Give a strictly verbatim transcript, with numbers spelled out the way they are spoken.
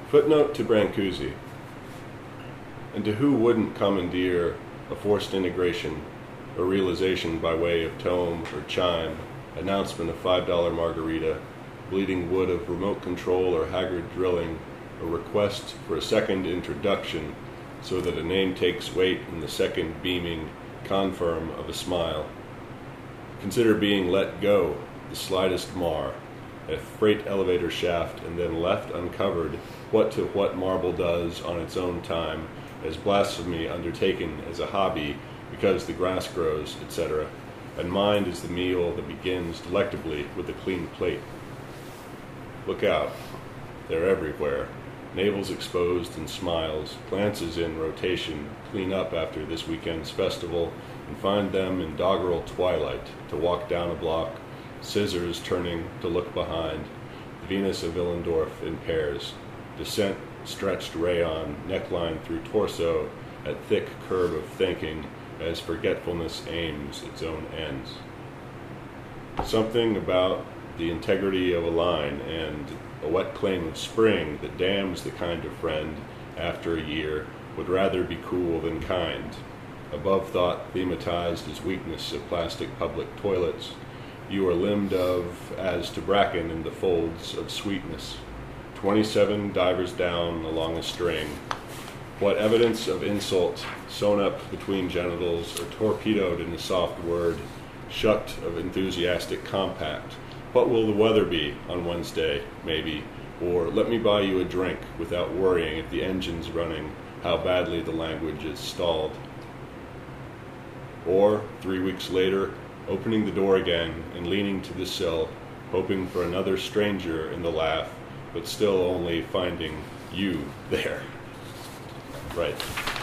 Footnote to Brancusi. And to who wouldn't commandeer a forced integration, a realization by way of tome or chime, announcement of five dollar margarita, bleeding wood of remote control or haggard drilling, a request for a second introduction so that a name takes weight in the second beaming confirm of a smile. Consider being let go, the slightest mar, a freight elevator shaft, and then left uncovered what to what marble does on its own time, as blasphemy undertaken as a hobby because the grass grows, et cetera, and mind is the meal that begins delectably with a clean plate. Look out. They're everywhere. Navels exposed and smiles, glances in rotation, clean up after this weekend's festival, and find them in doggerel twilight to walk down a block, scissors turning to look behind, the Venus of Willendorf in pairs, descent stretched rayon, neckline through torso, at thick curve of thinking, as forgetfulness aims its own ends. Something about the integrity of a line and a wet claim of spring that damns the kind of friend after a year would rather be cool than kind. Above thought thematized as weakness of plastic public toilets, you are limbed of as to bracken in the folds of sweetness. Twenty-seven divers down along a string. What evidence of insult sewn up between genitals or torpedoed in a soft word, shucked of enthusiastic compact. What will the weather be on Wednesday, maybe? Or let me buy you a drink without worrying if the engine's running, how badly the language is stalled. Or, three weeks later, opening the door again and leaning to the sill, hoping for another stranger in the laugh, but still only finding you there. Right.